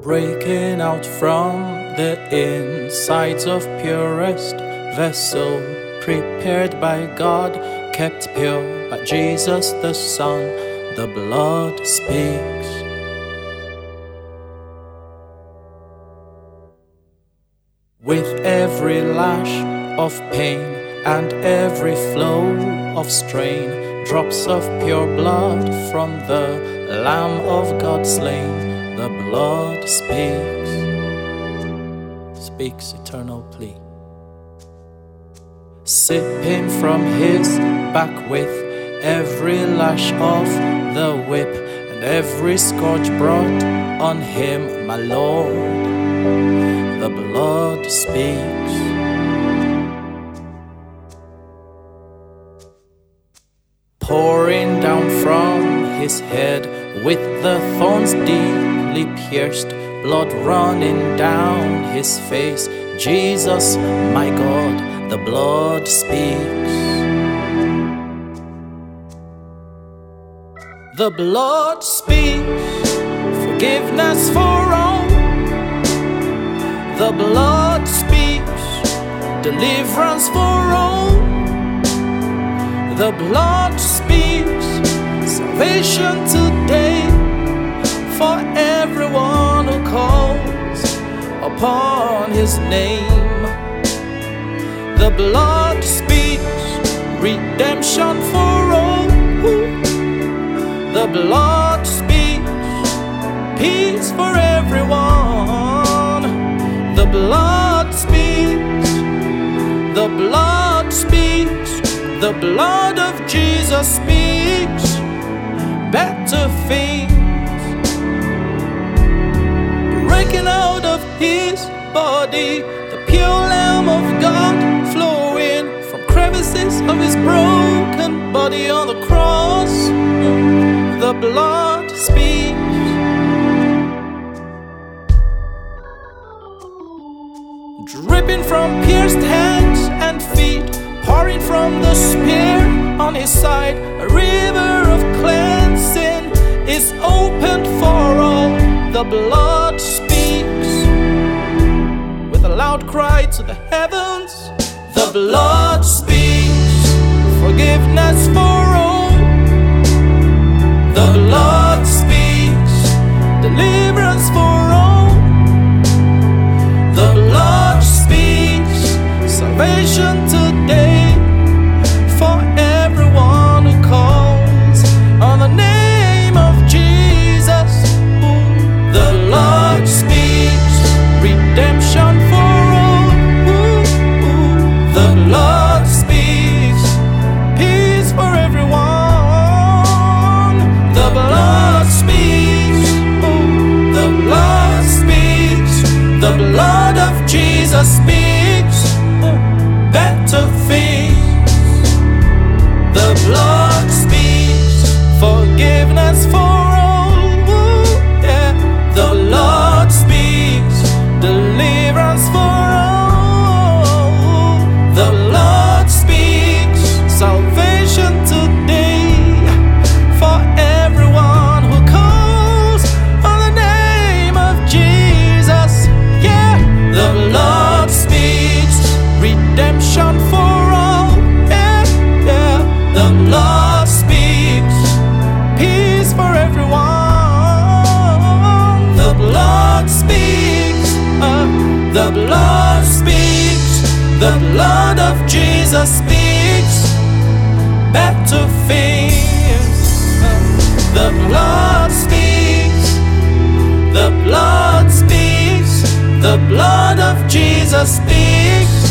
breaking out from the insides of purest vessel, prepared by God, kept pure by Jesus the Son. The blood speaks. With every lash of pain and every flow of strain, drops of pure blood from the Lamb of God slain. The blood speaks, speaks eternal plea. Sipping from his back with every lash of the whip and every scourge brought on him, my Lord, the blood speaks. Pouring down from his head with the thorns deeply pierced, blood running down his face, Jesus, my God, the blood speaks. The blood speaks forgiveness for all. The blood speaks deliverance for all. The blood speaks salvation today for everyone who calls upon his name. The blood speaks redemption for all. The blood speaks peace for everyone. The blood speaks. The blood speaks. The blood of Jesus speaks better things. Breaking out of his body, the pure Lamb of God, flowing from crevices of his broken body on the cross. The blood speaks. Dripping from pierced hands and feet, pouring from the spear on his side, a river of cleansing is opened for all. The blood speaks with a loud cry to the heavens. The blood speaks forgiveness for all. The blood speaks deliverance for all. The blood speaks salvation today for everyone who calls on the name of Jesus. The blood speaks redemption for all. The blood speaks peace for everyone. The blood speaks. The blood speaks. The blood of Jesus speaks better things. The blood speaks forgiveness for all. Yeah. The blood speaks deliverance for all. The blood speaks salvation today for everyone who calls on the name of Jesus. Yeah. The blood speaks redemption for all. Yeah, yeah. The blood speaks peace for everyone. The blood speaks. The blood speaks. The blood of Jesus speaks better things. The blood speaks. The blood speaks. The blood of Jesus speaks